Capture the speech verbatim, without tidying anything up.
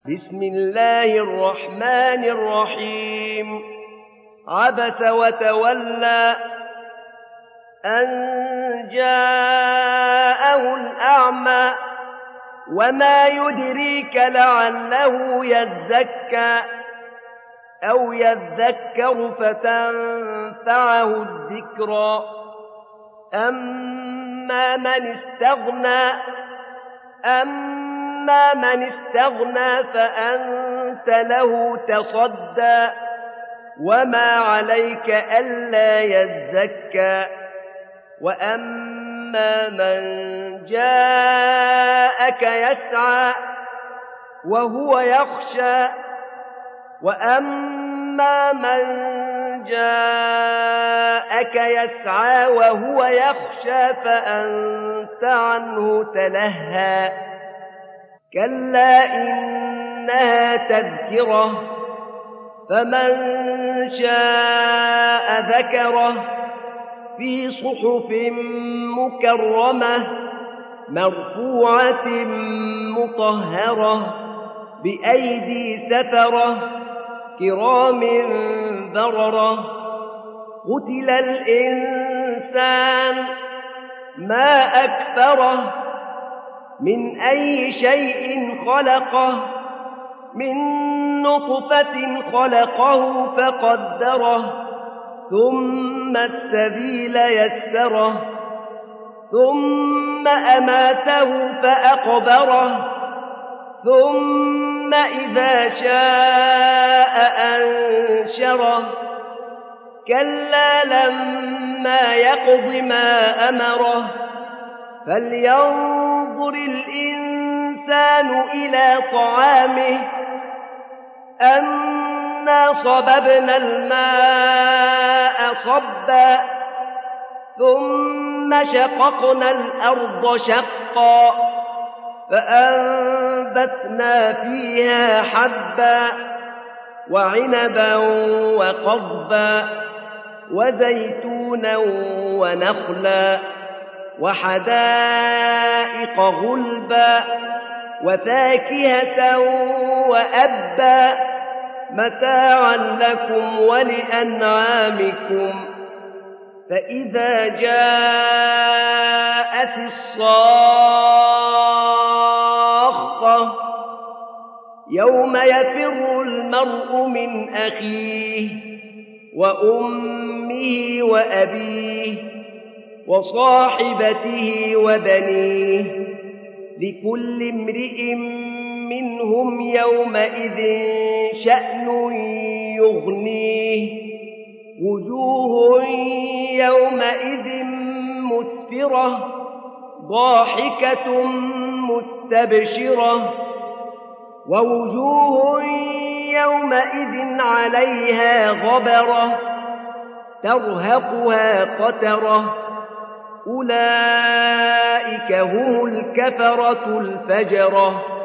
بسم الله الرحمن الرحيم عبس وتولى أن جاءه الأعمى وما يدريك لعله يزكى أو يذكر فتنفعه الذكرى أما من استغنى أما من استغنى فأنت له تصدى وما عليك ألا يزكى وأما من جاءك يسعى وهو يخشى وأما من جاءك يسعى وهو يخشى فأنت عنه تلهى كلا إنها تذكرة فمن شاء ذكره في صحف مكرمة مرفوعة مطهرة بأيدي سفرة كرام بررة قتل الإنسان ما أكفره من أي شيء خلقه من نطفة خلقه فقدره ثم السبيل يسره ثم أماته فأقبره ثم إذا شاء أنشره كلا لما يقض ما أمره فلينظر الإنسان إلى طعامه أنا صببنا الماء صبا ثم شققنا الأرض شقا فأنبتنا فيها حبا وعنبا وقضبا وزيتونا ونخلا وحدائق غلبا وفاكهة وأبا متاعا لكم ولأنعامكم فإذا جاءت الصاخة يوم يفر المرء من أخيه وأمه وأبيه وصاحبته وبنيه لكل امرئ منهم يومئذ شأن يغنيه وجوه يومئذ مسفرة ضاحكة مستبشرة ووجوه يومئذ عليها غبرة ترهقها قترة أولئك هم الكفرة الفجرة